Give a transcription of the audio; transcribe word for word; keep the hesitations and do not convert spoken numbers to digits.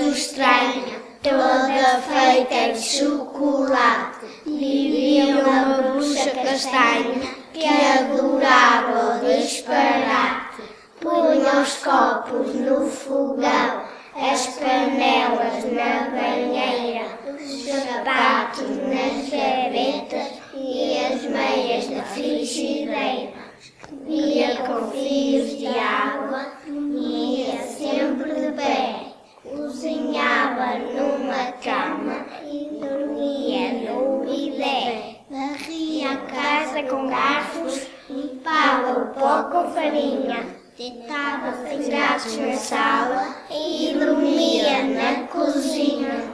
muito estranha, toda feita de chocolate. Vivia uma bruxa castanha que adorava o disparate. Punha os copos no fogão, as panelas na banheira, os sapatos nas gavetas e as meias na frigideira. Via com fios de água, ia sempre de pé, cozinhava numa cama e dormia no bidé. Varria a casa com garfos, limpava o pó com farinha, deitava os gatos na sala e dormia na cozinha.